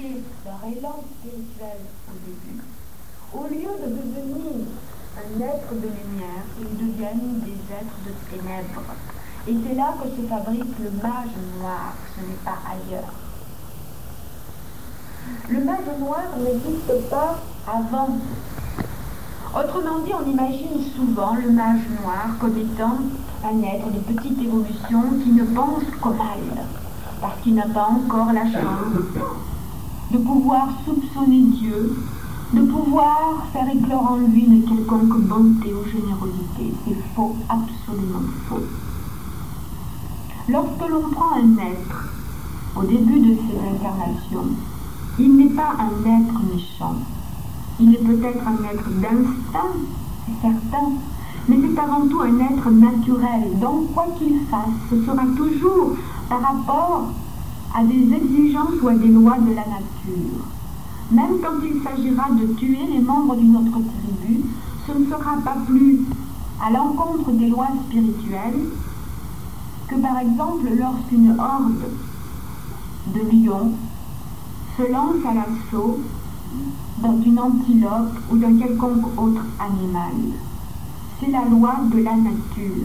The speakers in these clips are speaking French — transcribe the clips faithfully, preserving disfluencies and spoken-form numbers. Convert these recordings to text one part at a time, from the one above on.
oublié leur élan spirituel au début, au lieu de devenir un être de lumière, ils deviennent des êtres de ténèbres. Et c'est là que se fabrique le mage noir, ce n'est pas ailleurs. Le mage noir n'existe pas avant. Autrement dit, on imagine souvent le mage noir comme étant un être de petite évolution qui ne pense qu'au mal, parce qu'il n'a pas encore la chance de pouvoir soupçonner Dieu, de pouvoir faire éclore en lui une quelconque bonté ou générosité. C'est faux, absolument faux. Lorsque l'on prend un être au début de ses incarnations, il n'est pas un être méchant. Il est peut-être un être d'instinct, c'est certain, mais c'est avant tout un être naturel. Donc, quoi qu'il fasse, ce sera toujours par rapport à des exigences ou à des lois de la nature. Même quand il s'agira de tuer les membres d'une autre tribu, ce ne sera pas plus à l'encontre des lois spirituelles que par exemple lorsqu'une horde de lions se lance à l'assaut d'une antilope ou d'un quelconque autre animal. C'est la loi de la nature.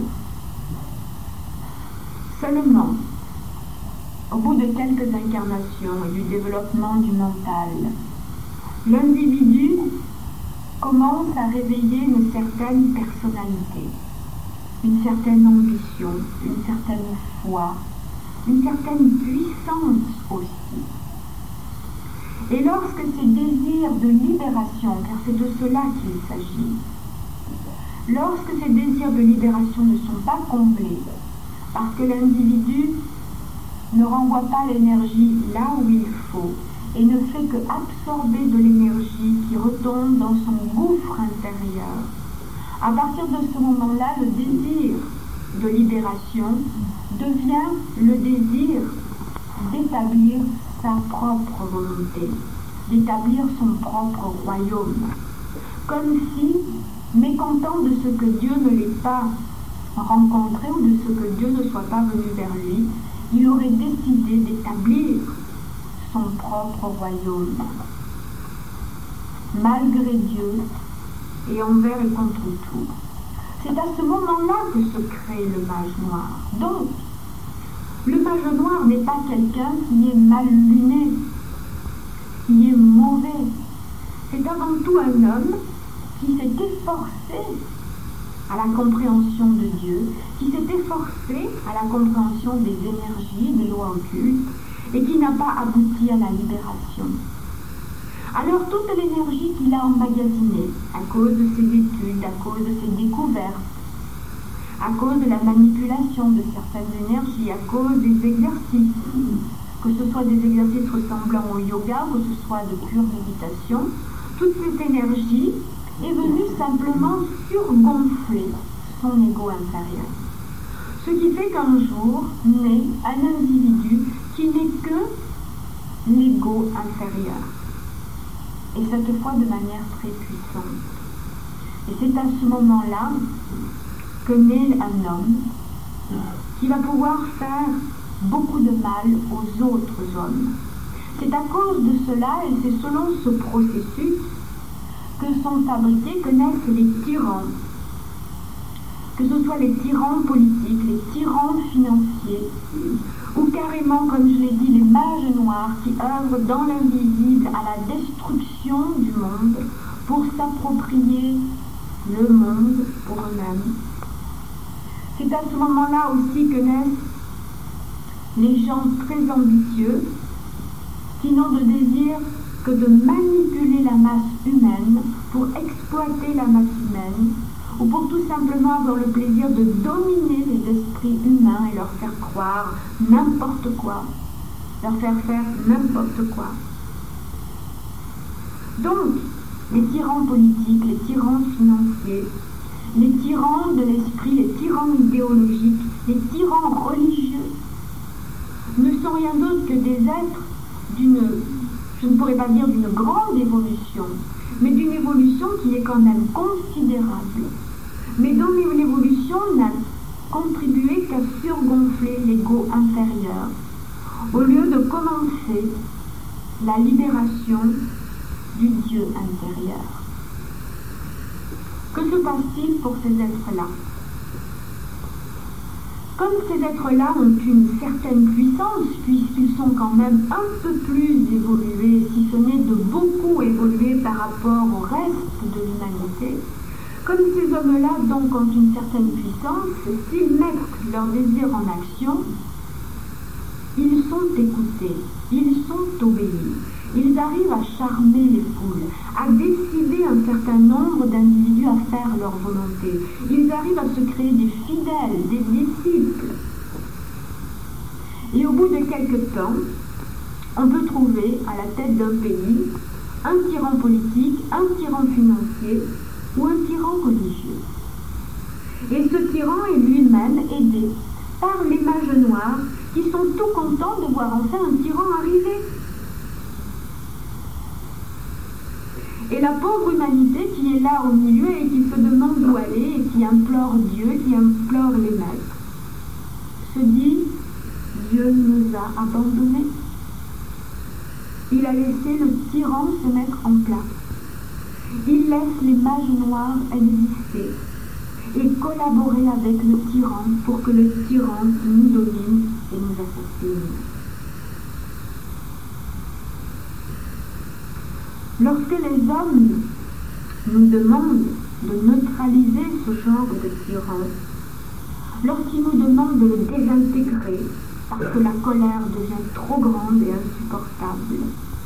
Seulement, au bout de quelques incarnations et du développement du mental, l'individu commence à réveiller une certaine personnalité, une certaine ambition, une certaine foi, une certaine puissance aussi. Et lorsque ces désirs de libération, car c'est de cela qu'il s'agit, lorsque ces désirs de libération ne sont pas comblés, parce que l'individu ne renvoie pas l'énergie là où il faut, et ne fait que absorber de l'énergie qui retombe dans son gouffre intérieur, à partir de ce moment-là, le désir de libération devient le désir d'établir sa propre volonté, d'établir son propre royaume, comme si, mécontent de ce que Dieu ne l'ait pas rencontré ou de ce que Dieu ne soit pas venu vers lui, il aurait décidé d'établir son propre royaume, malgré Dieu et envers et contre tout. C'est à ce moment-là que se crée le mage noir. Donc, le mage noir n'est pas quelqu'un qui est mal luné, qui est mauvais. C'est avant tout un homme qui s'est efforcé à la compréhension de Dieu, qui s'est efforcé à la compréhension des énergies, des lois occultes, et qui n'a pas abouti à la libération. Alors toute l'énergie qu'il a emmagasinée, à cause de ses études, à cause de ses découvertes, à cause de la manipulation de certaines énergies, à cause des exercices, que ce soit des exercices ressemblant au yoga, que ce soit de pure méditation, toute cette énergie est venue simplement surgonfler son ego inférieur. Ce qui fait qu'un jour naît un individu qui n'est que l'ego inférieur. Et cette fois de manière très puissante. Et c'est à ce moment-là que naît un homme qui va pouvoir faire beaucoup de mal aux autres hommes. C'est à cause de cela, et c'est selon ce processus, que sont fabriqués, que naissent les tyrans. Que ce soit les tyrans politiques, les tyrans financiers, ou carrément, comme je l'ai dit, les mages noirs qui œuvrent dans l'invisible à la destruction du monde pour s'approprier le monde pour eux-mêmes. C'est à ce moment-là aussi que naissent les gens très ambitieux qui n'ont de désir que de manipuler la masse humaine pour exploiter la masse humaine ou pour tout simplement avoir le plaisir de dominer les esprits humains et leur faire croire n'importe quoi, leur faire faire n'importe quoi. Donc, les tyrans politiques, les tyrans financiers, les tyrans de l'esprit, les tyrans idéologiques, les tyrans religieux ne sont rien d'autre que des êtres d'une, je ne pourrais pas dire d'une grande évolution, mais d'une évolution qui est quand même considérable, mais dont l'évolution n'a contribué qu'à surgonfler l'ego inférieur, au lieu de commencer la libération du Dieu intérieur. Que se passe-t-il pour ces êtres-là? Comme ces êtres-là ont une certaine puissance, puisqu'ils sont quand même un peu plus évolués, si ce n'est de beaucoup évolués par rapport au reste de l'humanité, comme ces hommes-là donc ont une certaine puissance, s'ils mettent leur désir en action, ils sont écoutés, ils sont obéis, ils arrivent à charmer les foules, à décider un certain nombre d'individus à faire leur volonté. Ils arrivent à se créer des fidèles, des disciples. Et au bout de quelque temps, on peut trouver à la tête d'un pays un tyran politique, un tyran financier ou un tyran religieux. Et ce tyran est lui-même aidé par les mages noirs qui sont tout contents de voir enfin un tyran arriver. Et la pauvre humanité qui est là au milieu et qui se demande où aller et qui implore Dieu, qui implore les maîtres, se dit, Dieu nous a abandonnés. Il a laissé le tyran se mettre en place. Il laisse les mages noirs exister et collaborer avec le tyran pour que le tyran nous domine et nous assassine. Lorsque les hommes nous demandent de neutraliser ce genre de tyran, lorsqu'ils nous demandent de le désintégrer parce que la colère devient trop grande et insupportable,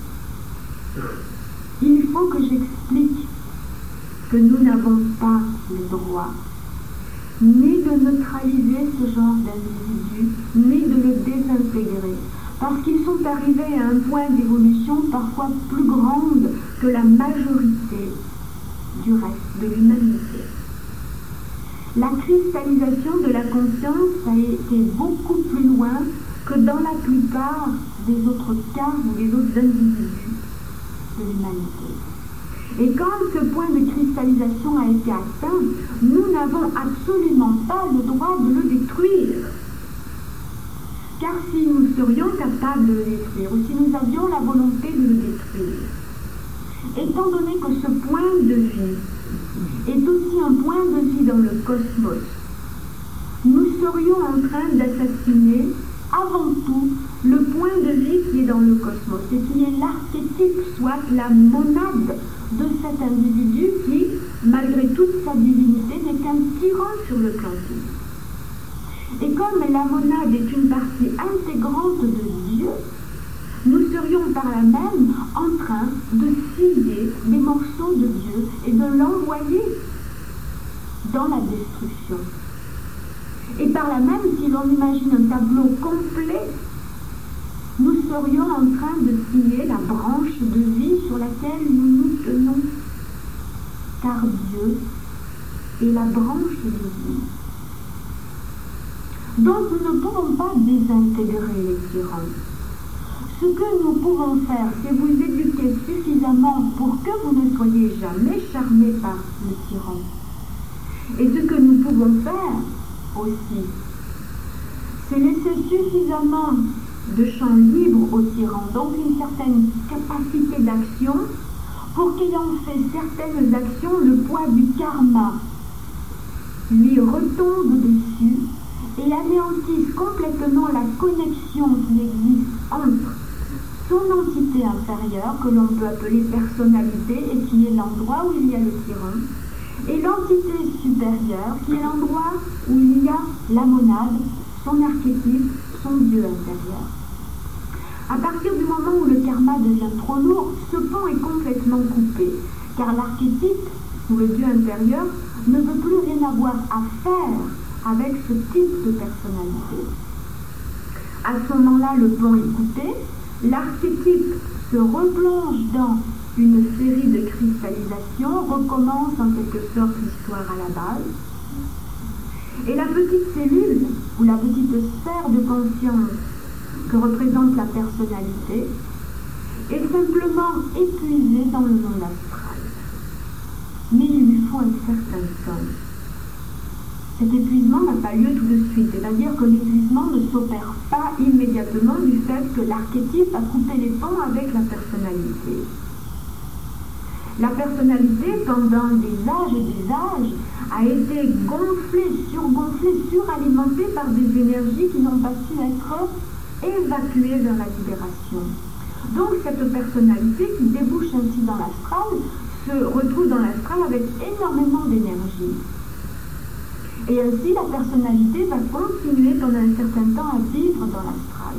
il faut que j'explique que nous n'avons pas le droit ni de neutraliser ce genre d'individus, ni de le désintégrer, parce qu'ils sont arrivés à un point d'évolution parfois plus grande que la majorité du reste de l'humanité. La cristallisation de la conscience a été beaucoup plus loin que dans la plupart des autres cas ou des autres individus de l'humanité. Et quand ce point de cristallisation a été atteint, nous n'avons absolument pas le droit de le détruire. Car si nous serions capables de le détruire, ou si nous avions la volonté de le détruire, étant donné que ce point de vie est aussi un point de vie dans le cosmos, nous serions en train d'assassiner avant tout le point de vie qui est dans le cosmos et qui est l'archétype, soit la monade de cet individu qui, malgré toute sa divinité, n'est qu'un tyran sur le plan physique. Et comme la monade est une partie intégrante de Dieu, nous serions par là même en train de scier des morceaux de Dieu et de l'envoyer dans la destruction. Et par là même, si l'on imagine un tableau complet, nous serions en train de scier la branche de vie sur laquelle nous nous tenons. Car Dieu est la branche de vie. Donc nous ne pouvons pas désintégrer les tyrans. Ce que nous pouvons faire, c'est vous éduquer suffisamment pour que vous ne soyez jamais charmés par le tyran. Et ce que nous pouvons faire aussi, c'est laisser suffisamment de champ libre au tyran, donc une certaine capacité d'action, pour qu'ayant fait certaines actions, le poids du karma lui retombe dessus et anéantisse complètement la connexion qui existe entre son entité inférieure, que l'on peut appeler personnalité, et qui est l'endroit où il y a le tyran, et l'entité supérieure, qui est l'endroit où il y a la monade, son archétype, son Dieu intérieur. À partir du moment où le karma devient trop lourd, ce pont est complètement coupé, car l'archétype, ou le Dieu intérieur, ne veut plus rien avoir à faire avec ce type de personnalité. À ce moment-là, le pont est coupé, l'archétype se replonge dans une série de cristallisations, recommence en quelque sorte l'histoire à la base, et la petite cellule, ou la petite sphère de conscience que représente la personnalité, est simplement épuisée dans le monde astral. Mais il lui faut un certain temps. cet épuisement n'a pas lieu tout de suite, c'est-à-dire que l'épuisement ne s'opère pas immédiatement du fait que l'archétype a coupé les ponts avec la personnalité. La personnalité, pendant des âges et des âges, a été gonflée, surgonflée, suralimentée par des énergies qui n'ont pas su être évacuées vers la libération. Donc cette personnalité qui débouche ainsi dans l'astral se retrouve dans l'astral avec énormément d'énergie. Et ainsi la personnalité va continuer pendant un certain temps à vivre dans l'astral.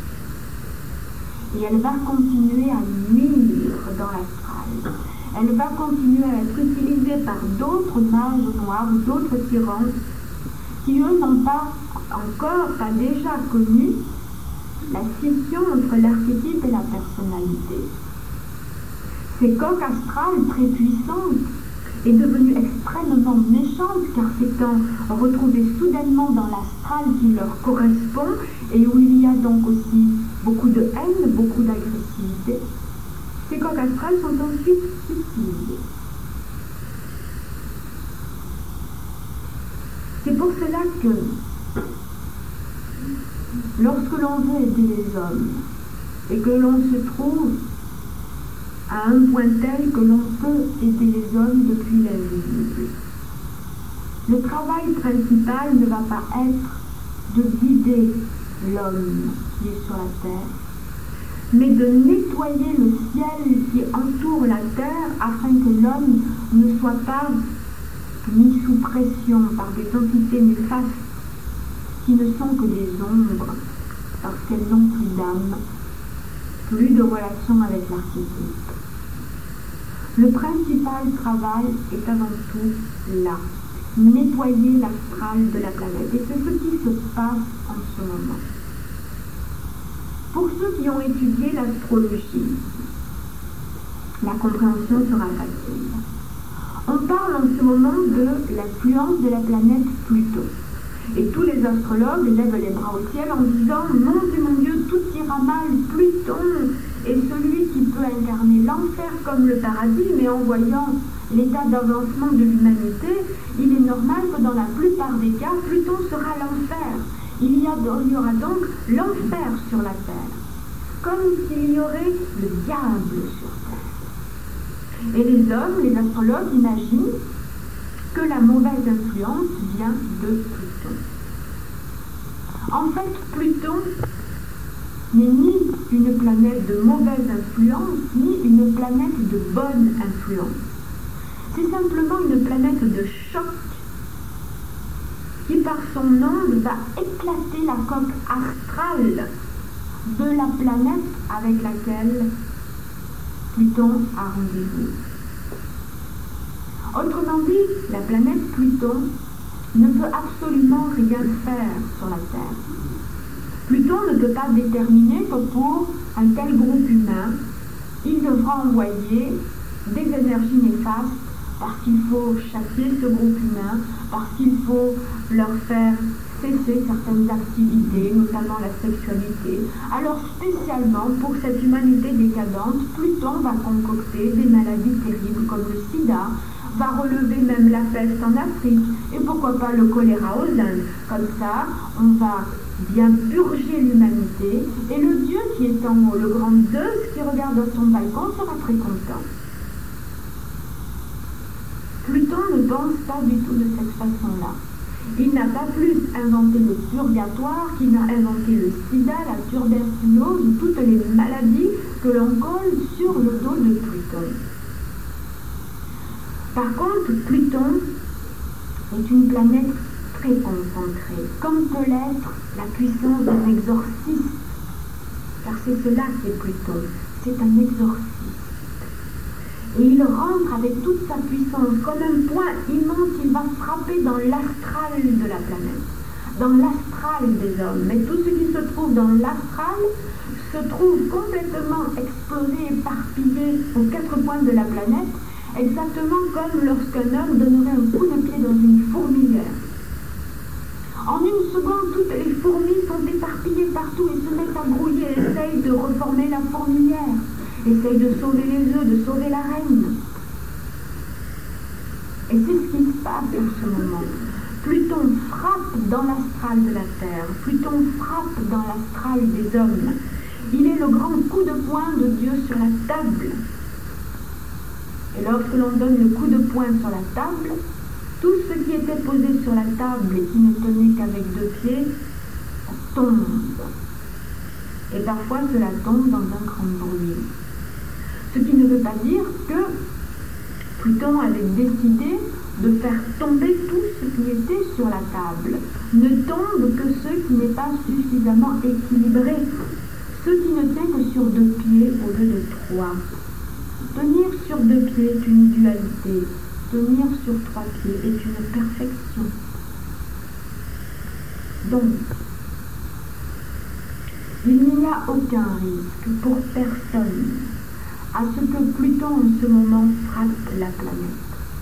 Et elle va continuer à nuire dans l'astral. Elle va continuer à être utilisée par d'autres mages noirs ou d'autres tyrans qui, eux, n'ont pas encore, pas déjà connu la scission entre l'archétype et la personnalité. Ces coques astrales très puissantes est devenue extrêmement méchante car s'étant retrouvée soudainement dans l'astral qui leur correspond et où il y a donc aussi beaucoup de haine, beaucoup d'agressivité, ces coques astrales sont ensuite utilisées. C'est pour cela que lorsque l'on veut aider les hommes et que l'on se trouve à un point tel que l'on peut aider les hommes depuis l'invisible, le travail principal ne va pas être de guider l'homme qui est sur la terre, mais de nettoyer le ciel qui entoure la terre afin que l'homme ne soit pas mis sous pression par des entités néfastes qui ne sont que des ombres, parce qu'elles n'ont plus d'âme, plus de relation avec l'archétype. Le principal travail est avant tout là, nettoyer l'astral de la planète. Et c'est ce qui se passe en ce moment. Pour ceux qui ont étudié l'astrologie, la compréhension sera facile. On parle en ce moment de l'influence de la planète Pluton. Et tous les astrologues lèvent les bras au ciel en disant « Mon Dieu, mon Dieu, tout ira mal, Pluton est celui qui peut incarner l'enfer comme le paradis, mais en voyant l'état d'avancement de l'humanité, il est normal que dans la plupart des cas, Pluton sera l'enfer. Il y, a, il y aura donc l'enfer sur la terre, comme s'il y aurait le diable sur terre. » Et les hommes, les astrologues imaginent que la mauvaise influence vient de Pluton. En fait, Pluton n'est ni une planète de mauvaise influence, ni une planète de bonne influence. C'est simplement une planète de choc qui, par son onde, va éclater la coque astrale de la planète avec laquelle Pluton a rendez-vous. Autrement dit, la planète Pluton ne peut absolument rien faire sur la Terre. Pluton ne peut pas déterminer que pour un tel groupe humain, il devra envoyer des énergies néfastes parce qu'il faut chasser ce groupe humain, parce qu'il faut leur faire cesser certaines activités, notamment la sexualité. Alors spécialement pour cette humanité décadente, Pluton va concocter des maladies terribles comme le sida, va relever même la peste en Afrique, et pourquoi pas le choléra aux Indes. Comme ça, on va bien purger l'humanité, et le Dieu qui est en haut, le grand Zeus qui regarde à son balcon, sera très content. Pluton ne pense pas du tout de cette façon-là. Il n'a pas plus inventé le purgatoire qu'il n'a inventé le sida, la tuberculose ou toutes les maladies que l'on colle sur le dos de Pluton. Par contre, Pluton est une planète très concentrée, comme peut l'être la puissance d'un exorciste, car c'est cela qu'est Pluton, c'est un exorciste. Et il rentre avec toute sa puissance, comme un point immense, il va frapper dans l'astral de la planète, dans l'astral des hommes. Mais tout ce qui se trouve dans l'astral se trouve complètement explosé, éparpillé aux quatre coins de la planète, exactement comme lorsqu'un homme donnerait un coup de pied dans une fourmilière. En une seconde, toutes les fourmis sont éparpillées partout et se mettent à grouiller, essayent de reformer la fourmilière, essayent de sauver les œufs, de sauver la reine. Et c'est ce qui se passe en ce moment. Pluton frappe dans l'astral de la Terre, Pluton frappe dans l'astral des hommes. Il est le grand coup de poing de Dieu sur la table. Et lorsque l'on donne le coup de poing sur la table, tout ce qui était posé sur la table et qui ne tenait qu'avec deux pieds, ça tombe. Et parfois cela tombe dans un grand bruit. Ce qui ne veut pas dire que Pluton avait décidé de faire tomber tout ce qui était sur la table. Ne tombe que ce qui n'est pas suffisamment équilibré, ce qui ne tient que sur deux pieds au lieu de trois. Tenir sur deux pieds est une dualité, tenir sur trois pieds est une perfection. Donc, il n'y a aucun risque pour personne à ce que Pluton en ce moment frappe la planète.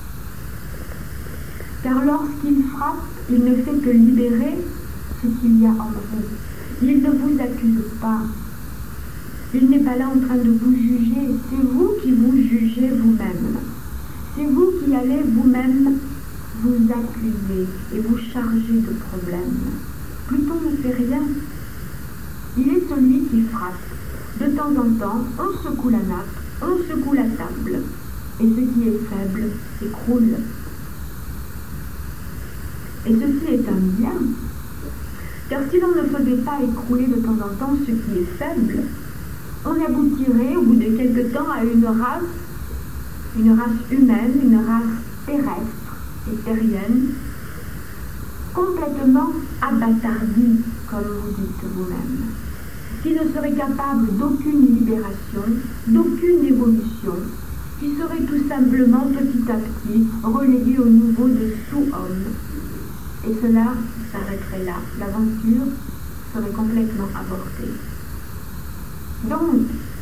Car lorsqu'il frappe, il ne fait que libérer ce qu'il y a en vous. Il ne vous accuse pas. Il n'est pas là en train de vous juger. C'est vous qui vous jugez vous-même. C'est vous qui allez vous-même vous accuser et vous charger de problèmes. Pluton ne fait rien. Il est celui qui frappe. De temps en temps, on secoue la nappe, on secoue la table, et ce qui est faible s'écroule. Et ceci est un bien, car si l'on ne faisait pas écrouler de temps en temps ce qui est faible, on aboutirait au bout de quelque temps à une race, une race humaine, une race terrestre et terrienne, complètement abattardie, comme vous dites vous-même, qui ne serait capable d'aucune libération, d'aucune évolution, qui serait tout simplement petit à petit relégué au niveau de sous-homme. Et cela s'arrêterait là. L'aventure serait complètement avortée. Donc,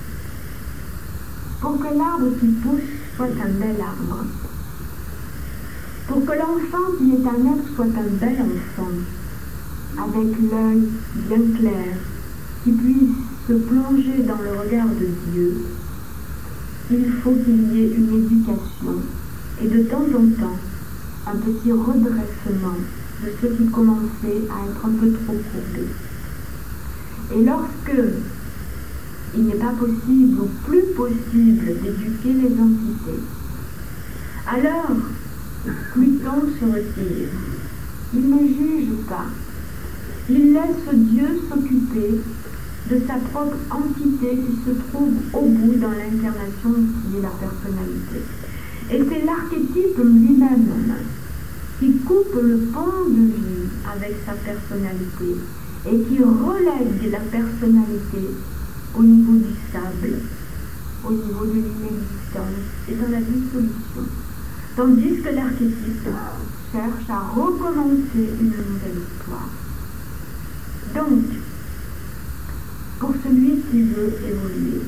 pour que l'arbre qui pousse soit un bel arbre, pour que l'enfant qui est un être soit un bel enfant, avec l'œil bien clair, qui puisse se plonger dans le regard de Dieu, il faut qu'il y ait une éducation et de temps en temps un petit redressement de ceux qui commençaient à être un peu trop courbés. Et lorsque il n'est pas possible ou plus possible d'éduquer les entités, alors Pluton se retire. Il ne juge pas. Il laisse Dieu s'occuper de sa propre entité qui se trouve au bout dans l'incarnation qui est la personnalité. Et c'est l'archétype lui-même qui coupe le pont de vie avec sa personnalité et qui relègue la personnalité au niveau du sable, au niveau de l'inexistence et dans la dissolution. Tandis que l'archétype cherche à recommencer une nouvelle histoire. Donc, pour celui qui veut évoluer,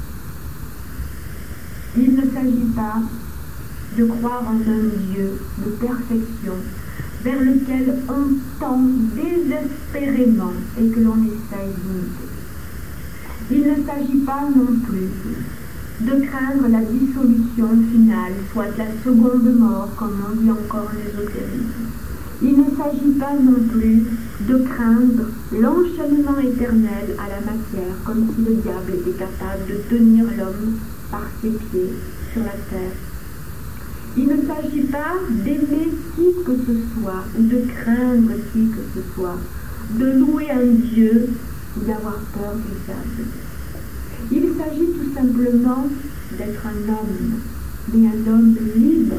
il ne s'agit pas de croire en un Dieu de perfection vers lequel on tend désespérément et que l'on essaye d'imiter. Il ne s'agit pas non plus de craindre la dissolution finale, soit la seconde mort, comme on dit encore en ésotérisme. Il ne s'agit pas non plus de craindre l'enchaînement éternel à la matière, comme si le diable était capable de tenir l'homme par ses pieds sur la terre. Il ne s'agit pas d'aimer qui que ce soit, ou de craindre qui que ce soit, de louer un Dieu ou d'avoir peur du diable. Il s'agit tout simplement d'être un homme, mais un homme libre.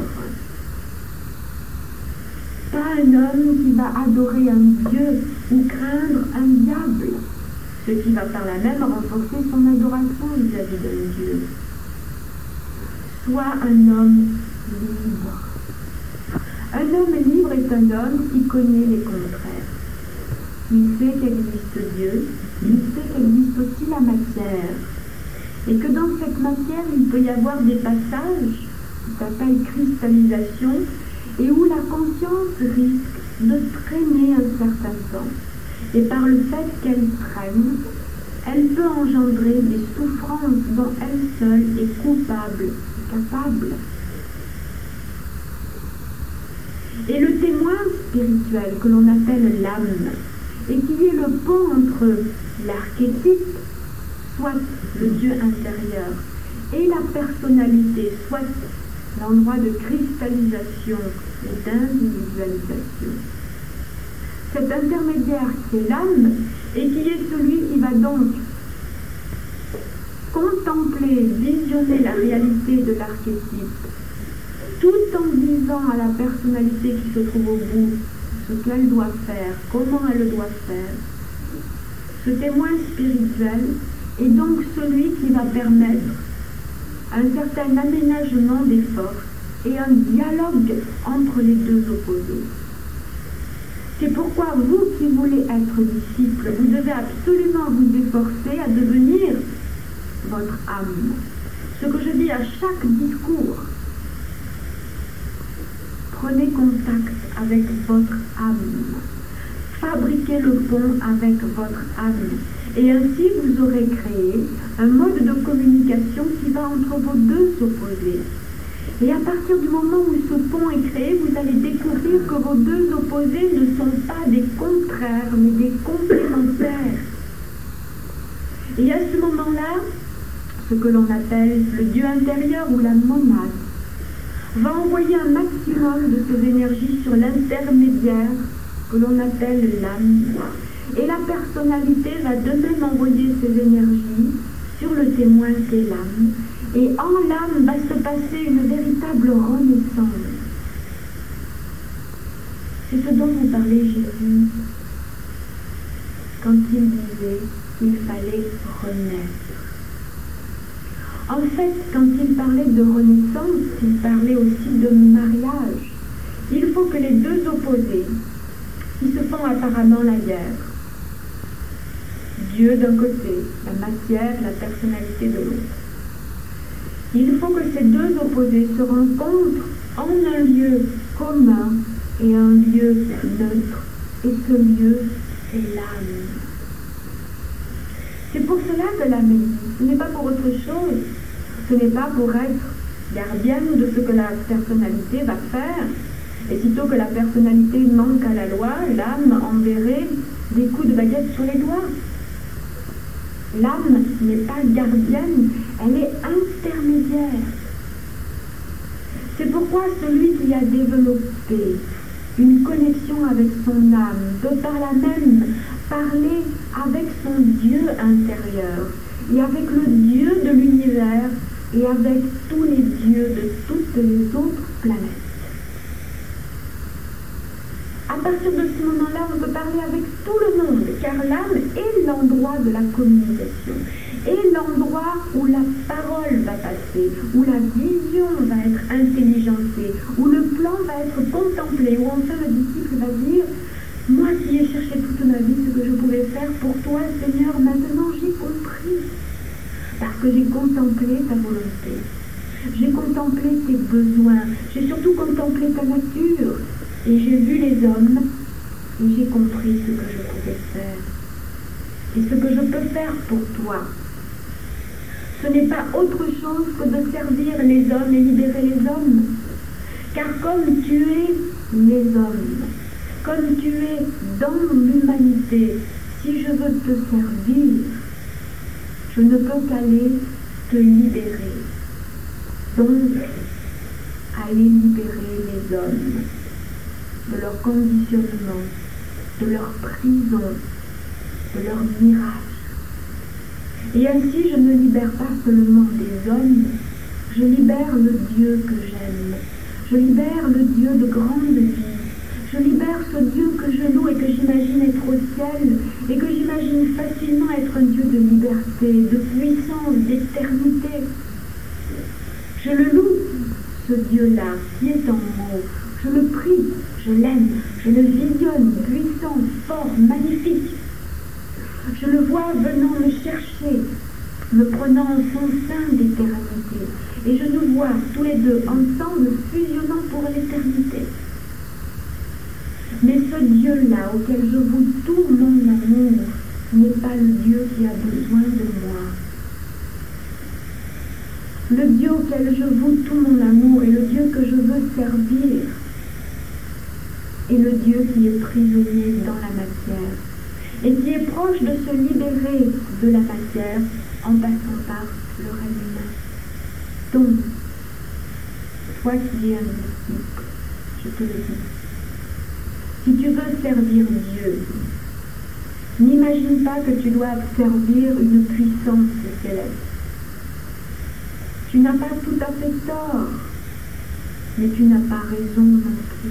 Pas un homme qui va adorer un Dieu ou craindre un diable, ce qui va par là même renforcer son adoration vis-à-vis d'un Dieu. Soit un homme libre. Un homme libre est un homme qui connaît les contraires. Il sait qu'existe Dieu, il sait qu'existe aussi la matière, et que dans cette matière, il peut y avoir des passages qui s'appellent cristallisation, et où la conscience risque de traîner un certain temps. Et par le fait qu'elle traîne, elle peut engendrer des souffrances dont elle seule est coupable, capable. Et le témoin spirituel que l'on appelle l'âme, et qui est le pont entre l'archétype, soit le Dieu intérieur, et la personnalité, soit l'endroit de cristallisation et d'individualisation. Cet intermédiaire qui est l'âme, et qui est celui qui va donc contempler, visionner la réalité de l'archétype, tout en disant à la personnalité qui se trouve au bout ce qu'elle doit faire, comment elle doit faire. Ce témoin spirituel est donc celui qui va permettre un certain aménagement des forces et un dialogue entre les deux opposés. C'est pourquoi vous qui voulez être disciple, vous devez absolument vous efforcer à devenir votre âme. Ce que je dis à chaque discours, prenez contact avec votre âme, fabriquez le pont avec votre âme, et ainsi vous aurez créé un mode de communication qui va entre vos deux opposés. Et à partir du moment où ce pont est créé, vous allez découvrir que vos deux opposés ne sont pas des contraires, mais des complémentaires. Et à ce moment-là, ce que l'on appelle le Dieu intérieur ou la monade, va envoyer un maximum de ses énergies sur l'intermédiaire que l'on appelle l'âme. Et la personnalité va de même envoyer ses énergies sur le témoin qu'est l'âme. Et en l'âme va se passer une véritable renaissance. C'est ce dont vous parlait Jésus quand il disait qu'il fallait renaître. En fait, quand il parlait de renaissance, il parlait aussi de mariage. Il faut que les deux opposés, qui se font apparemment la guerre, Dieu d'un côté, la matière, la personnalité de l'autre, il faut que ces deux opposés se rencontrent en un lieu commun et un lieu neutre. Et ce lieu, c'est l'âme. C'est pour cela que l'âme existe. Ce n'est pas pour autre chose. Ce n'est pas pour être gardienne de ce que la personnalité va faire. Et sitôt que la personnalité manque à la loi, l'âme enverrait des coups de baguette sur les doigts. L'âme n'est pas gardienne, elle est intermédiaire. C'est pourquoi celui qui a développé une connexion avec son âme peut par là même parler avec son Dieu intérieur et avec le Dieu de l'univers et avec tous les dieux de toutes les autres planètes. À partir de ce moment-là, on peut parler avec tout le monde, car l'âme est l'endroit de la communication, est l'endroit où la parole va passer, où la vision va être intelligencée, où le plan va être contemplé, où enfin le disciple va dire « Moi qui ai cherché toute ma vie ce que je pouvais faire pour toi, Seigneur, maintenant j'ai compris, parce que j'ai contemplé ta volonté, j'ai contemplé tes besoins, j'ai surtout contemplé ta nature. » Et j'ai vu les hommes, et j'ai compris ce que je pouvais faire. Et ce que je peux faire pour toi, ce n'est pas autre chose que de servir les hommes et libérer les hommes. Car comme tu es les hommes, comme tu es dans l'humanité, si je veux te servir, je ne peux qu'aller te libérer. Donc, aller libérer les hommes de leur conditionnement, de leur prison, de leur mirage. Et ainsi, je ne libère pas seulement des hommes, je libère le Dieu que j'aime, je libère le Dieu de grande vie, je libère ce Dieu que je loue et que j'imagine être au ciel, et que j'imagine facilement être un Dieu de liberté, de puissance, d'éternité. Je le loue, ce Dieu-là, qui est en moi. Je le prie, je l'aime, je le visionne, puissant, fort, magnifique. Je le vois venant me chercher, me prenant en son sein d'éternité. Et je nous vois tous les deux ensemble fusionnant pour l'éternité. Mais ce Dieu-là, auquel je voue tout mon amour, n'est pas le Dieu qui a besoin de moi. Le Dieu auquel je voue tout mon amour est le Dieu que je veux servir. et le Dieu qui est prisonnier dans la matière et qui est proche de se libérer de la matière en passant par le règne humain. Donc, toi qui es un disciple, je te le dis, si tu veux servir Dieu, n'imagine pas que tu dois servir une puissance céleste. Tu n'as pas tout à fait tort, mais tu n'as pas raison non plus.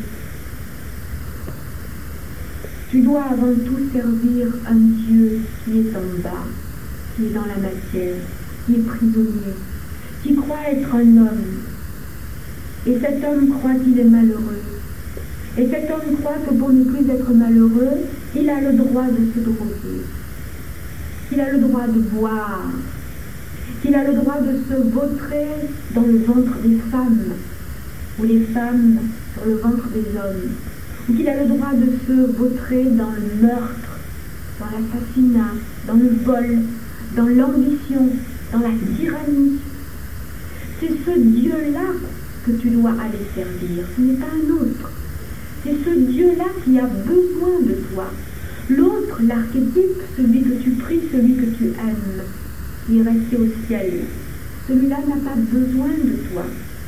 Tu dois avant tout servir un Dieu qui est en bas, qui est dans la matière, qui est prisonnier, qui croit être un homme. Et cet homme croit qu'il est malheureux. Et cet homme croit que pour ne plus être malheureux, il a le droit de se droguer, qu'il a le droit de boire, qu'il a le droit de se vautrer dans le ventre des femmes, ou les femmes sur le ventre des hommes, ou qu'il a le droit de se vautrer dans le meurtre, dans l'assassinat, dans le vol, dans l'ambition, dans la tyrannie. C'est ce Dieu-là que tu dois aller servir, ce n'est pas un autre. C'est ce Dieu-là qui a besoin de toi. L'autre, l'archétype, celui que tu pries, celui que tu aimes, qui est resté au ciel, celui-là n'a pas besoin de toi.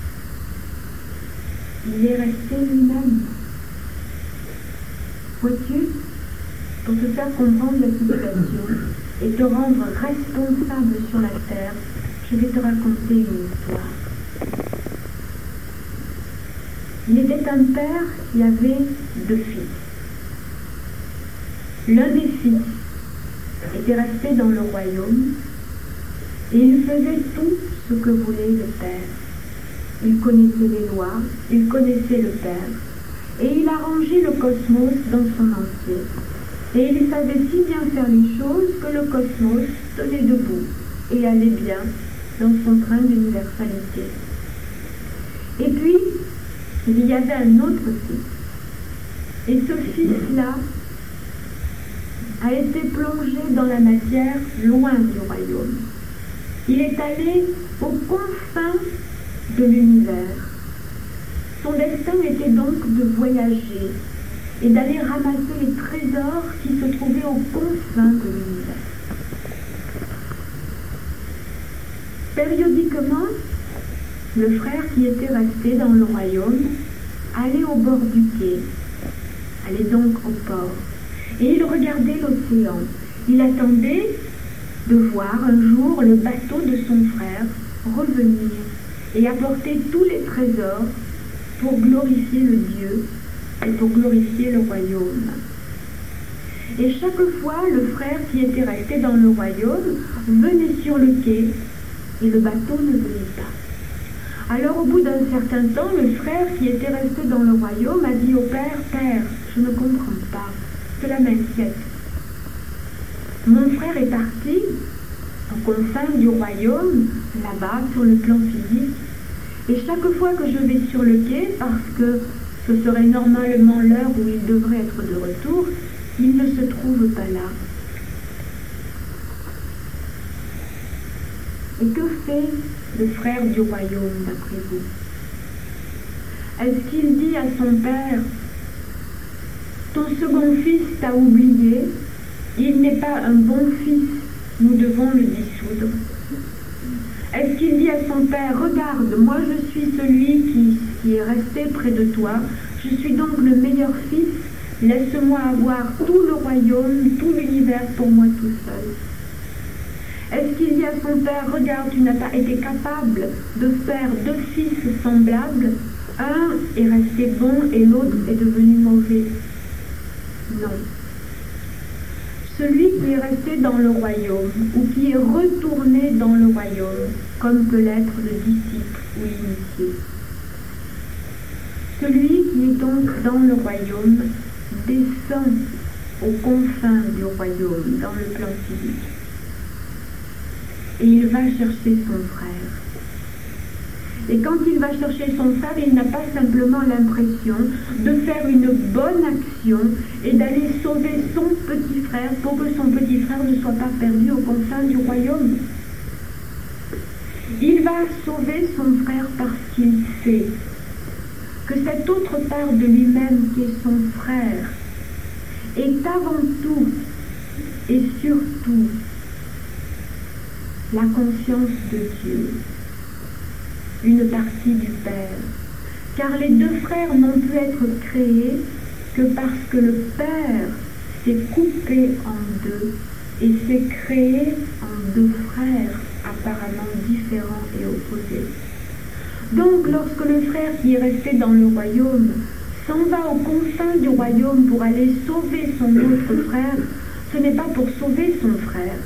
Il est resté lui-même. Vois-tu, pour te faire comprendre la situation et te rendre responsable sur la terre, je vais te raconter une histoire. Il était un père qui avait deux fils. L'un des fils était resté dans le royaume et il faisait tout ce que voulait le père. Il connaissait les lois, il connaissait le père et il arrangeait le cosmos dans son entier. Et il savait si bien faire les choses que le cosmos tenait debout et allait bien dans son train d'universalité. Et puis, il y avait un autre fils. Et ce fils-là a été plongé dans la matière loin du royaume. Il est allé aux confins de l'univers. Son destin était donc de voyager et d'aller ramasser les trésors qui se trouvaient aux confins de l'univers. Périodiquement, le frère qui était resté dans le royaume allait au bord du quai, allait donc au port, et il regardait l'océan. Il attendait de voir un jour le bateau de son frère revenir et apporter tous les trésors pour glorifier le Dieu et pour glorifier le royaume. Et chaque fois, le frère qui était resté dans le royaume venait sur le quai et le bateau ne venait pas. Alors au bout d'un certain temps, le frère qui était resté dans le royaume a dit au père, « Père, je ne comprends pas, cela m'inquiète. Mon frère est parti aux confins du royaume, là-bas, sur le plan physique, et chaque fois que je vais sur le quai, parce que ce serait normalement l'heure où il devrait être de retour, il ne se trouve pas là. » Et que fait le frère du royaume, d'après vous? Est-ce qu'il dit à son père, « Ton second fils t'a oublié, il n'est pas un bon fils, nous devons le dissoudre. » Est-ce qu'il dit à son père, « Regarde, moi je suis celui qui, qui est resté près de toi, je suis donc le meilleur fils, laisse-moi avoir tout le royaume, tout l'univers pour moi tout seul. » Est-ce qu'il dit à son père, « Regarde, tu n'as pas été capable de faire deux fils semblables, un est resté bon et l'autre est devenu mauvais. » Non. Celui qui est resté dans le royaume ou qui est retourné dans le royaume, comme peut l'être le disciple ou l'initié. Celui qui est donc dans le royaume descend aux confins du royaume, dans le plan physique. Et il va chercher son frère. Et quand il va chercher son frère, il n'a pas simplement l'impression de faire une bonne action et d'aller sauver son petit frère pour que son petit frère ne soit pas perdu aux confins du royaume. Il va sauver son frère parce qu'il sait que cette autre part de lui-même qui est son frère est avant tout et surtout la conscience de Dieu, une partie du Père, car les deux frères n'ont pu être créés que parce que le Père s'est coupé en deux et s'est créé en deux frères apparemment différents et opposés. Donc lorsque le frère qui est resté dans le royaume s'en va aux confins du royaume pour aller sauver son autre frère, ce n'est pas pour sauver son frère,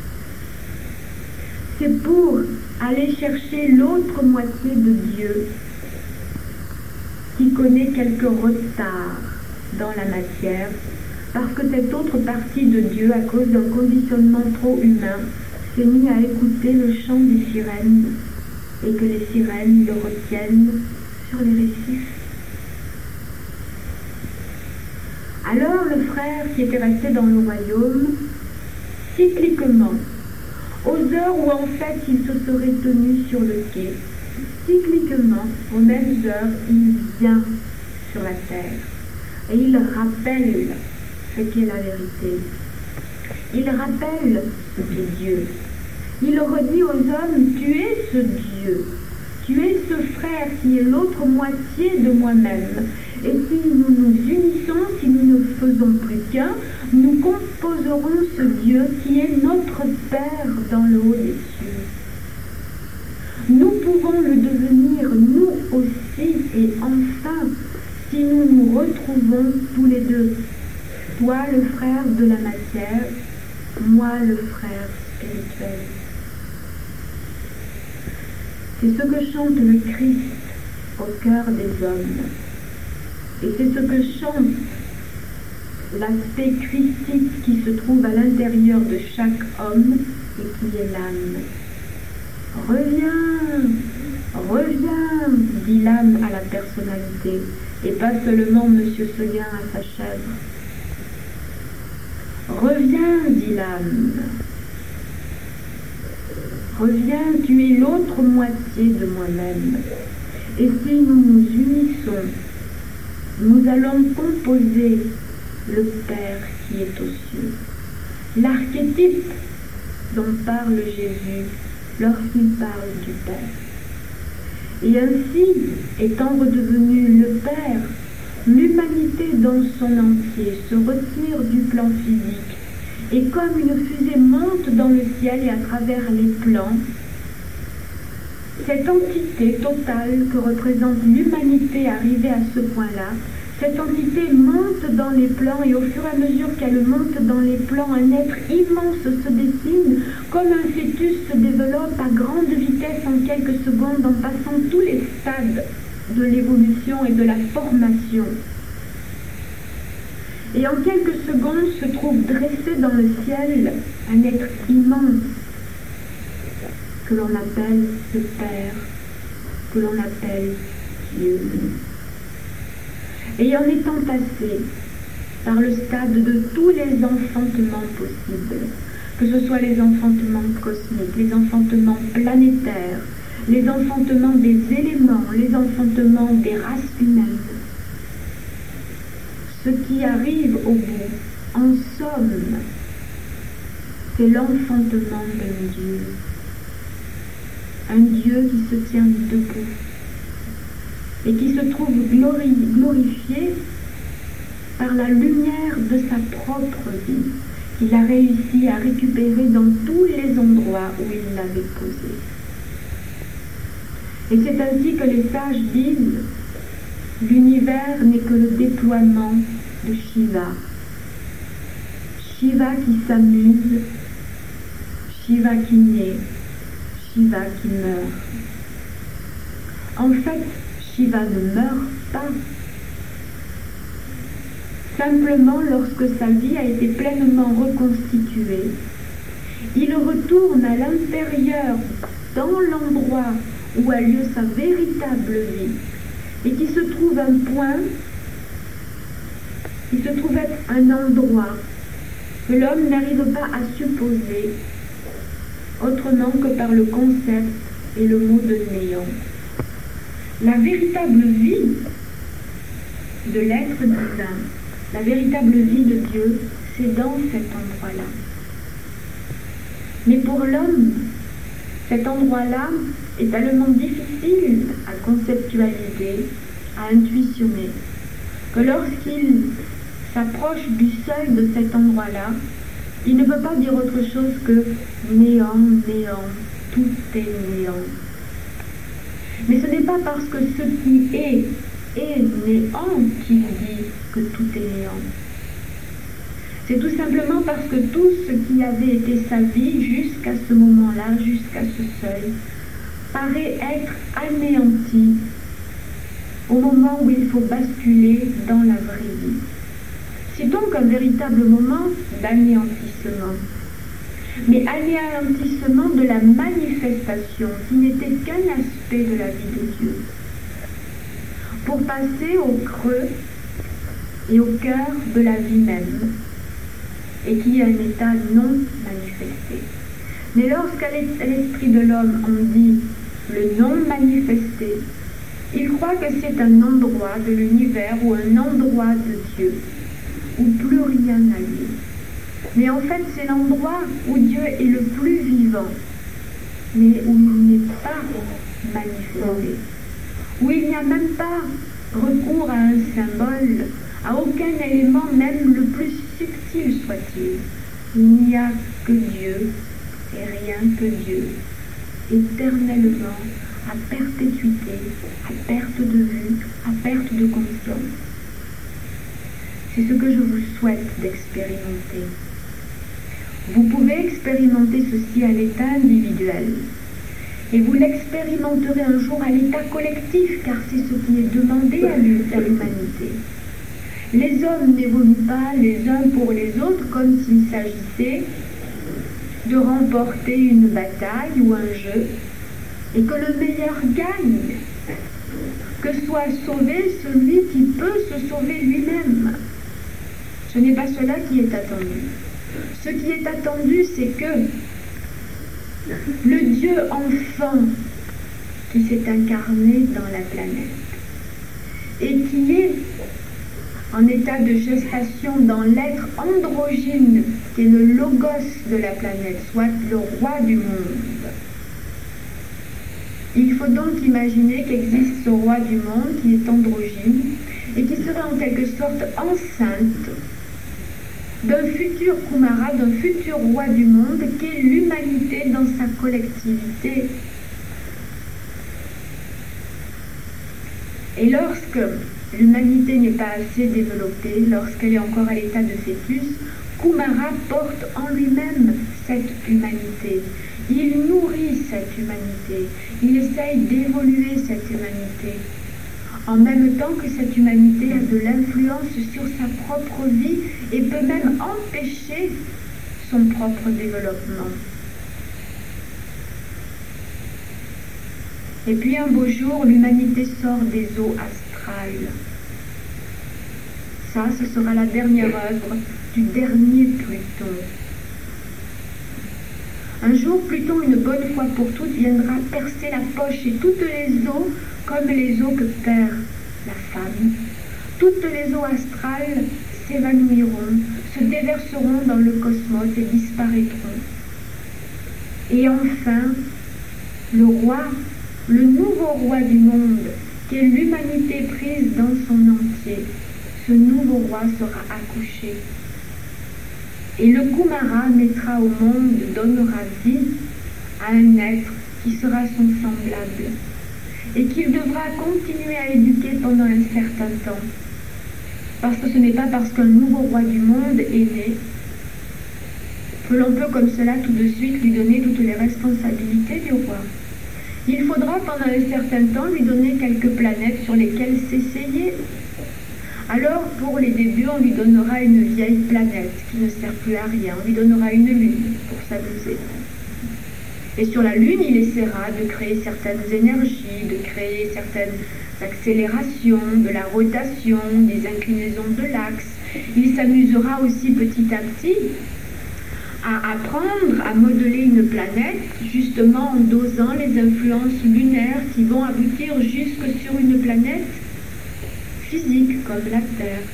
c'est pour aller chercher l'autre moitié de Dieu qui connaît quelques retards dans la matière, parce que cette autre partie de Dieu, à cause d'un conditionnement trop humain, s'est mis à écouter le chant des sirènes, et que les sirènes le retiennent sur les récifs. Alors le frère qui était resté dans le royaume, cycliquement, aux heures où en fait il se serait tenu sur le quai, cycliquement, aux mêmes heures, il vient sur la terre et il rappelle ce qu'est la vérité. Il rappelle ce qu'est Dieu. Il redit aux hommes, tu es ce Dieu, tu es ce frère qui est l'autre moitié de moi-même. Et si nous nous unissons, si nous ne faisons plus qu'un, nous composerons ce Dieu qui est notre Père dans le haut des cieux. Nous pouvons le devenir nous aussi et enfin si nous nous retrouvons tous les deux. Toi le frère de la matière, moi le frère spirituel. C'est ce que chante le Christ au cœur des hommes. Et c'est ce que chante l'aspect christique qui se trouve à l'intérieur de chaque homme et qui est l'âme. Reviens, reviens, dit l'âme à la personnalité, et pas seulement Monsieur Seguin à sa chèvre. Reviens, dit l'âme. Reviens, tu es l'autre moitié de moi-même. Et si nous nous unissons, nous allons composer le Père qui est aux cieux. L'archétype dont parle Jésus lorsqu'il parle du Père. Et ainsi, étant redevenu le Père, l'humanité dans son entier se retire du plan physique et comme une fusée monte dans le ciel et à travers les plans, cette entité totale que représente l'humanité arrivée à ce point-là, cette entité monte dans les plans et au fur et à mesure qu'elle monte dans les plans, un être immense se dessine, comme un fœtus se développe à grande vitesse en quelques secondes en passant tous les stades de l'évolution et de la formation. Et en quelques secondes se trouve dressé dans le ciel un être immense que l'on appelle le Père, que l'on appelle Dieu. Et en étant passé par le stade de tous les enfantements possibles, que ce soit les enfantements cosmiques, les enfantements planétaires, les enfantements des éléments, les enfantements des races humaines, ce qui arrive au bout, en somme, c'est l'enfantement d'un Dieu. Un Dieu qui se tient debout et qui se trouve glori glorifié par la lumière de sa propre vie, qu'il a réussi à récupérer dans tous les endroits où il l'avait posé. Et c'est ainsi que les sages disent « L'univers n'est que le déploiement de Shiva. Shiva qui s'amuse, Shiva qui naît, Shiva qui meurt. » En fait, Shiva ne meurt pas. Simplement, lorsque sa vie a été pleinement reconstituée, il retourne à l'intérieur, dans l'endroit où a lieu sa véritable vie, et qui se trouve un point, qui se trouve être un endroit que l'homme n'arrive pas à supposer autrement que par le concept et le mot de néant. La véritable vie de l'être divin, la véritable vie de Dieu, c'est dans cet endroit-là. Mais pour l'homme, cet endroit-là est tellement difficile à conceptualiser, à intuitionner, que lorsqu'il s'approche du seuil de cet endroit-là, il ne peut pas dire autre chose que néant, néant, tout est néant. Mais ce n'est pas parce que ce qui est est néant qu'il dit que tout est néant. C'est tout simplement parce que tout ce qui avait été sa vie jusqu'à ce moment-là, jusqu'à ce seuil, paraît être anéanti au moment où il faut basculer dans la vraie vie. C'est donc un véritable moment d'anéantissement. Mais anéantissement de la manifestation qui n'était qu'un aspect de la vie de Dieu. Pour passer au creux et au cœur de la vie même, et qui est un état non manifesté. Mais lorsqu'à l'esprit de l'homme on dit le non manifesté, il croit que c'est un endroit de l'univers ou un endroit de Dieu, où plus rien n'a lieu. Mais en fait, c'est l'endroit où Dieu est le plus vivant, mais où il n'est pas manifesté, où il n'y a même pas recours à un symbole, à aucun élément, même le plus subtil soit-il. Il n'y a que Dieu et rien que Dieu, éternellement, à perpétuité, à perte de vue, à perte de conscience. C'est ce que je vous souhaite d'expérimenter. Vous pouvez expérimenter ceci à l'état individuel et vous l'expérimenterez un jour à l'état collectif, car c'est ce qui est demandé à l'humanité. Les hommes n'évoluent pas les uns pour les autres comme s'il s'agissait de remporter une bataille ou un jeu et que le meilleur gagne, que soit sauvé celui qui peut se sauver lui-même. Ce n'est pas cela qui est attendu. Ce qui est attendu, c'est que le Dieu enfant qui s'est incarné dans la planète et qui est en état de gestation dans l'être androgyne qui est le logos de la planète, soit le roi du monde. Il faut donc imaginer qu'existe ce roi du monde qui est androgyne et qui serait en quelque sorte enceinte d'un futur Kumara, d'un futur roi du monde qui est l'humanité dans sa collectivité. Et lorsque l'humanité n'est pas assez développée, lorsqu'elle est encore à l'état de fœtus, Kumara porte en lui-même cette humanité. Il nourrit cette humanité. Il essaye d'évoluer cette humanité. En même temps que cette humanité a de l'influence sur sa propre vie et peut même empêcher son propre développement. Et puis un beau jour, l'humanité sort des eaux astrales. Ça, ce sera la dernière œuvre du dernier Pluton. Un jour, Pluton, une bonne fois pour toutes, viendra percer la poche et toutes les eaux, comme les eaux que perd la femme, toutes les eaux astrales s'évanouiront, se déverseront dans le cosmos et disparaîtront. Et enfin, le roi, le nouveau roi du monde, qui est l'humanité prise dans son entier, ce nouveau roi sera accouché. Et le Kumara naîtra au monde, donnera vie à un être qui sera son semblable et qu'il devra continuer à éduquer pendant un certain temps. Parce que ce n'est pas parce qu'un nouveau roi du monde est né que l'on peut comme cela tout de suite lui donner toutes les responsabilités du roi. Il faudra pendant un certain temps lui donner quelques planètes sur lesquelles s'essayer. Alors, pour les débuts, on lui donnera une vieille planète qui ne sert plus à rien. On lui donnera une lune pour s'amuser. Et sur la lune, il essaiera de créer certaines énergies, de créer certaines accélérations, de la rotation, des inclinaisons de l'axe. Il s'amusera aussi petit à petit à apprendre à modeler une planète, justement en dosant les influences lunaires qui vont aboutir jusque sur une planète physique comme la terre.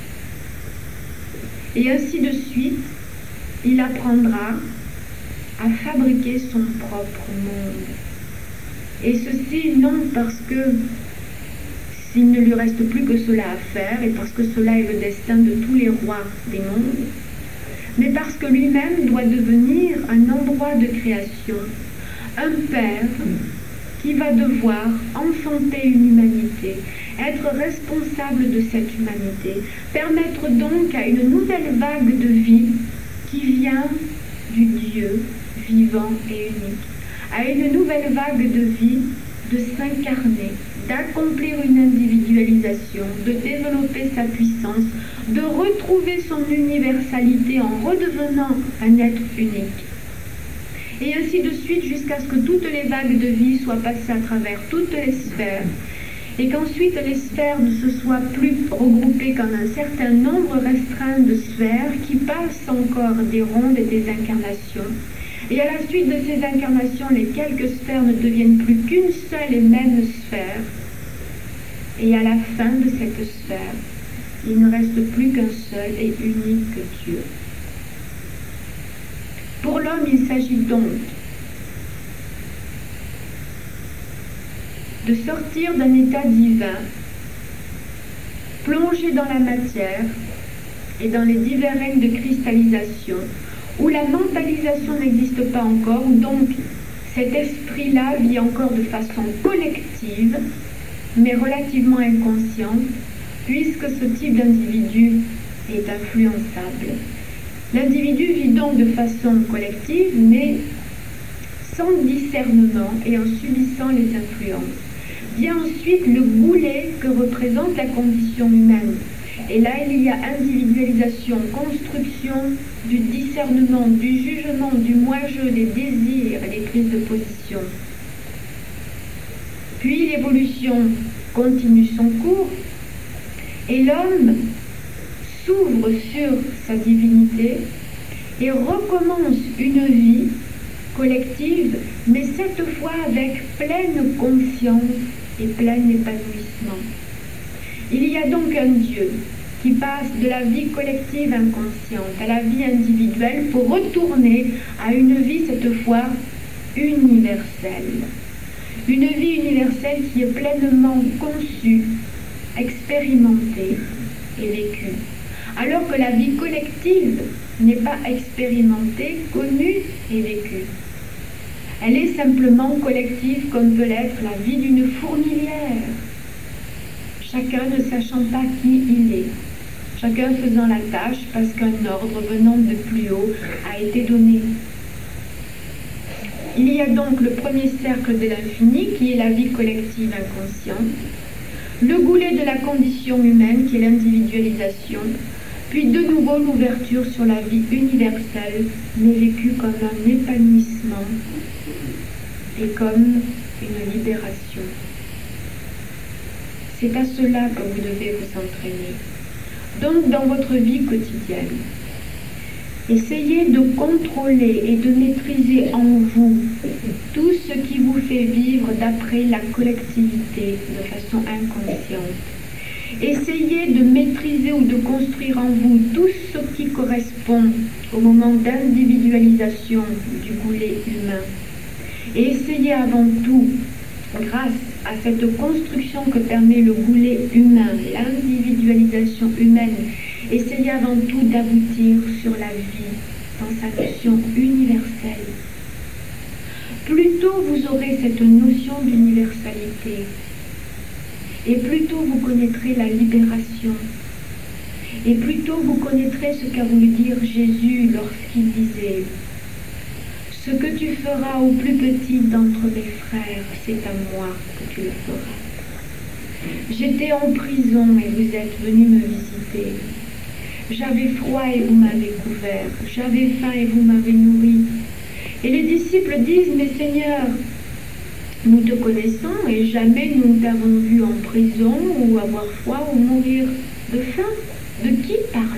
Et ainsi de suite, il apprendra à fabriquer son propre monde. Et ceci non parce que s'il ne lui reste plus que cela à faire et parce que cela est le destin de tous les rois des mondes, mais parce que lui-même doit devenir un endroit de création, un père qui va devoir enfanter une humanité, être responsable de cette humanité, permettre donc à une nouvelle vague de vie qui vient du Dieu vivant et unique, à une nouvelle vague de vie de s'incarner, d'accomplir une individualisation, de développer sa puissance, de retrouver son universalité en redevenant un être unique. Et ainsi de suite jusqu'à ce que toutes les vagues de vie soient passées à travers toutes les sphères et qu'ensuite les sphères ne se soient plus regroupées qu'en un certain nombre restreint de sphères qui passent encore des rondes et des incarnations. Et à la suite de ces incarnations, les quelques sphères ne deviennent plus qu'une seule et même sphère. Et à la fin de cette sphère, il ne reste plus qu'un seul et unique Dieu. Pour l'homme, il s'agit donc de sortir d'un état divin, plonger dans la matière et dans les divers règnes de cristallisation, où la mentalisation n'existe pas encore, où donc cet esprit-là vit encore de façon collective, mais relativement inconsciente, puisque ce type d'individu est influençable. L'individu vit donc de façon collective, mais sans discernement et en subissant les influences. Vient ensuite le goulet que représente la condition humaine. Et là, il y a individualisation, construction du discernement, du jugement, du moi-je, des désirs et des prises de position. Puis l'évolution continue son cours et l'homme s'ouvre sur sa divinité et recommence une vie collective, mais cette fois avec pleine conscience et plein épanouissement. Il y a donc un Dieu qui passe de la vie collective inconsciente à la vie individuelle pour retourner à une vie cette fois universelle. Une vie universelle qui est pleinement conçue, expérimentée et vécue. Alors que la vie collective n'est pas expérimentée, connue et vécue. Elle est simplement collective comme peut l'être la vie d'une fourmilière. Chacun ne sachant pas qui il est. Chacun faisant la tâche parce qu'un ordre venant de plus haut a été donné. Il y a donc le premier cercle de l'infini qui est la vie collective inconsciente, le goulet de la condition humaine qui est l'individualisation, puis de nouveau l'ouverture sur la vie universelle, mais vécue comme un épanouissement et comme une libération. C'est à cela que vous devez vous entraîner. Donc dans votre vie quotidienne, essayez de contrôler et de maîtriser en vous tout ce qui vous fait vivre d'après la collectivité de façon inconsciente. Essayez de maîtriser ou de construire en vous tout ce qui correspond au moment d'individualisation du goulet humain. Et essayez avant tout, grâce à cette construction que permet le goulet humain, l'individualisation humaine, essayez avant tout d'aboutir sur la vie dans sa notion universelle. Plus tôt vous aurez cette notion d'universalité, et plus tôt vous connaîtrez la libération, et plus tôt vous connaîtrez ce qu'a voulu dire Jésus lorsqu'il disait « Ce que tu feras au plus petit d'entre mes frères, c'est à moi que tu le feras. J'étais en prison et vous êtes venus me visiter. J'avais froid et vous m'avez couvert. J'avais faim et vous m'avez nourri. » Et les disciples disent « Mais Seigneur, nous te connaissons et jamais nous ne t'avons vu en prison ou avoir froid ou mourir de faim. De qui parles-tu »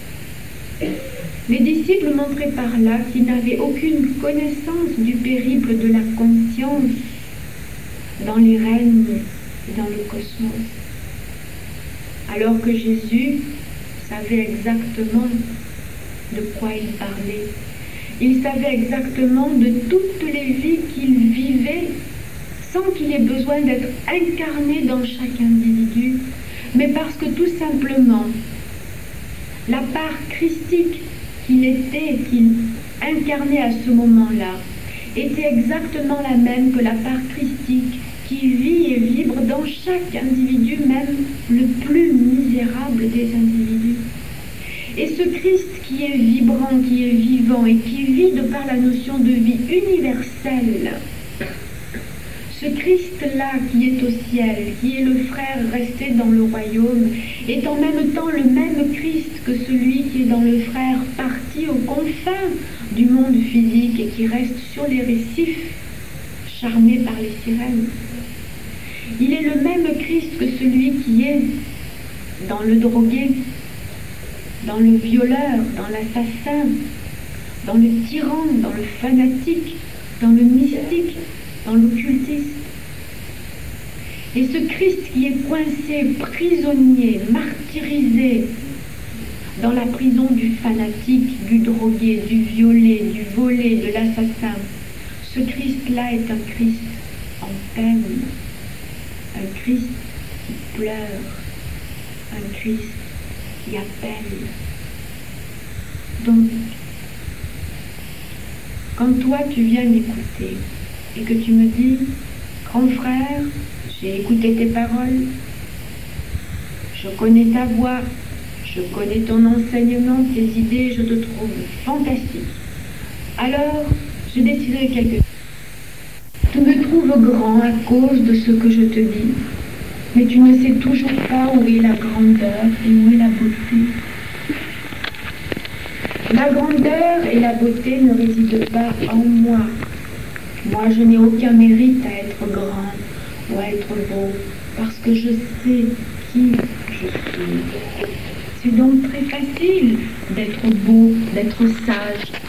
Les disciples montraient par là qu'ils n'avaient aucune connaissance du périple de la conscience dans les règnes et dans le cosmos. alors que Jésus savait exactement de quoi il parlait. Il savait exactement de toutes les vies qu'il vivait sans qu'il ait besoin d'être incarné dans chaque individu, mais parce que tout simplement, la part christique qu'il était, qu'il incarnait à ce moment-là, était exactement la même que la part christique qui vit et vibre dans chaque individu, même le plus misérable des individus. Et ce Christ qui est vibrant, qui est vivant et qui vit de par la notion de vie universelle, ce Christ-là qui est au ciel, qui est le frère resté dans le royaume, est en même temps le même Christ que celui qui est dans le frère parti aux confins du monde physique et qui reste sur les récifs, charmé par les sirènes. Il est le même Christ que celui qui est dans le drogué, dans le violeur, dans l'assassin, dans le tyran, dans le fanatique, dans le mystique, dans l'occultisme. Et ce Christ qui est coincé, prisonnier, martyrisé dans la prison du fanatique, du drogué, du violé, du volé, de l'assassin, ce Christ-là est un Christ en peine, un Christ qui pleure, un Christ qui appelle. Donc, quand toi tu viens m'écouter et que tu me dis, grand frère, j'ai écouté tes paroles, je connais ta voix, je connais ton enseignement, tes idées, je te trouve fantastique. Alors, je déciderai quelque chose. Tu me trouves grand à cause de ce que je te dis, mais tu ne sais toujours pas où est la grandeur et où est la beauté. La grandeur et la beauté ne résident pas en moi. Moi, je n'ai aucun mérite à être grand ou à être beau, parce que je sais qui je suis. C'est donc très facile d'être beau, d'être sage,